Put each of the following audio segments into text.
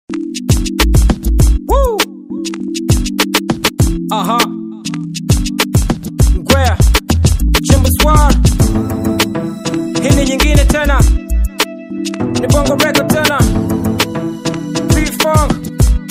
Woo! Ngwea Chimbo Squad. Hii ni nyingine tena, ni Bongo Record tena. P-Funk.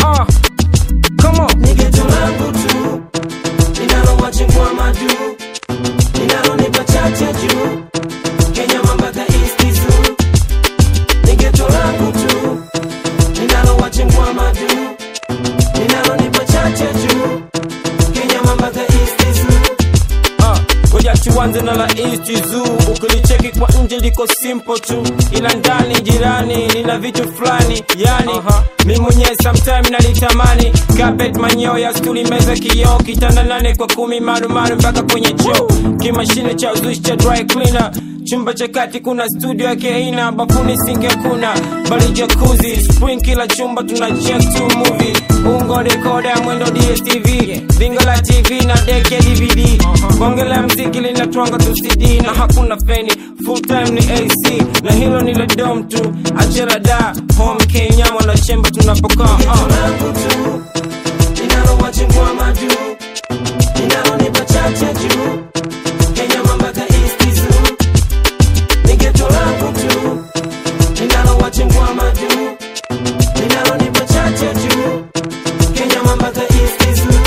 Come on. Nigeto langu tu ninalo wachengwa madu, ninalo nipa chache juu Kenya mambaka East Zoo. Nigeto langu tu ninalo wachengwa madu, ninalo nipa chache juu Kenya mambaka East Zoo. Ngoja tuanze na la East Zoo. Ukilicheki kwa nje liko simple tu, ila ndani jirani lina vitu fulani. Yani mimi mwenyewe sometime nalitamani. Carpet manyeo ya skuli, meza kioo, kitanda 8 kwa 10 marumaru mpaka kwenye choo. Kimashine cha uzushi cha dry cleaner. Chumba cha kati kuna studio ya keina, bafuni sinki hakuna, bali jacuzzi. Spring kila chumba tuna check to movie. Ungo decoder mwendo DSTV, bingo la TV na deck ya DVD. Bonge la mziki linatwanga tu CD na hakuna feni, full time ni AC. Na hilo ni la dome tu, achera da, home Kenya mwana chemba tunapokaa. Nigeto langu tu ninalo wachengwa madu, ninalo nipa chache juu Kenya mambaka East Zoo. Nigeto langu tu ninalo wachengwa madu, ninalo nipa chache juu Kenya mambaka East Zoo.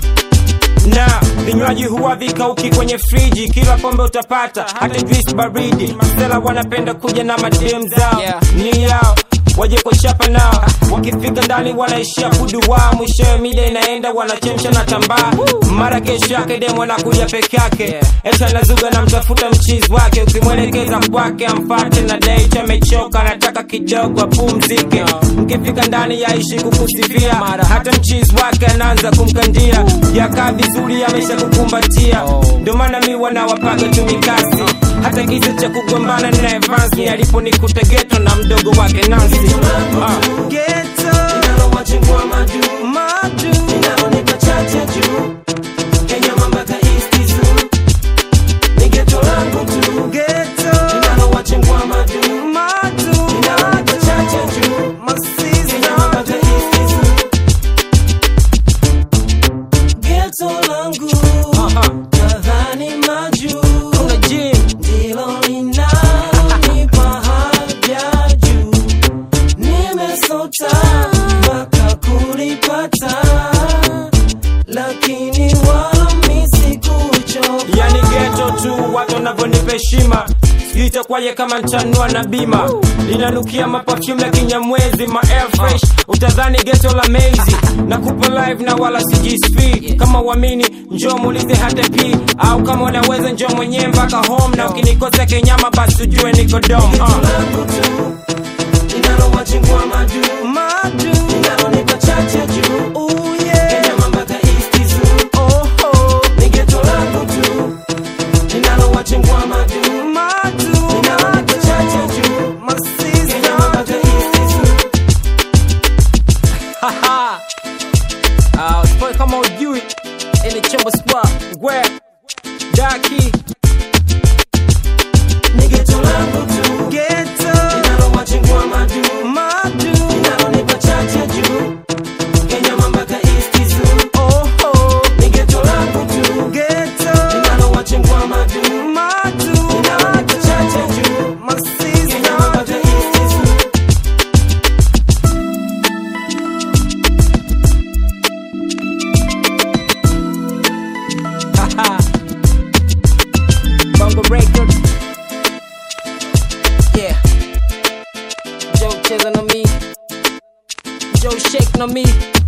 Na vinywaji huwa vikauki kwenye friji, kila pombe utapata, hata juice baridi. Masela wanapenda kuja na madem zao, ni yao waje kuchapa nao. Wakifika ndani wanaishia kuduwa, mwishowe mida inaenda wanachemsha na tambaa. Mara kesho yake demo anakuja peke yake, eti anazuga na mtafuta mchizi wake. Ukimwelekeza kwake amfate na date amechoka, anataka kidogo apumzike. Mkifika ndani yaishi kukusifia, hata mchizi wake anaanza kumkandia. Yakaa vizuri amesha kukumbatia, ndio maana mimi wanawapaga tu mikasi. Hata kisa cha kugombana na Evans ni aliponikuta ghetto na mdogo wake Nancy. Ghetto ninalo wachengwa madu, ninalo nipa chache juu Kenya mambaka East Zoo. Nigeto langu tu ninalo wachengwa madu, ninalo nipa chache juu Kenya mambaka East Zoo. Ghetto langu nadhani maju, Kuna gym ndilo linalonipa haja juu. Nimesota mpaka kulipata, lakini wala mi sikuchoka. yani ghetto tu watu wanavyonipa heshima. Sijui itakwaje kama ntanua na bima. Linanukia maperfume ya Kinyamwezi, ma air fresh, utadhani ghetto la Maize. Nakupa live na wala sijisfi. Kama uamini njoo muulize hata P, au kama unaweza njoo mwenyewe mpaka home. Na ukinikosa Kenyama basi ujue niko dom. Ghetto langu tu ninalo wachengwa madu, ninalo nipa chache juu Kenya mambaka East Zoo. Ni ghetto langu tu ninalo wachengwa madu, ninalo nipa chache juu Kenya mambaka East Zoo. Spoil kama ujui, ili Chimbo Squad. Ngwea Daki. Ni ghetto langu tu ninalo wachengwa madu, ninalo nipa chache juu Kenya mambaka East Zoo. Ni ghetto langu tu ninalo wachengwa madu, ninalo nipa chache juu Kenya mambaka East Zoo. Bongo Record. Yeah. Joe cheza na me, Joe shake na me.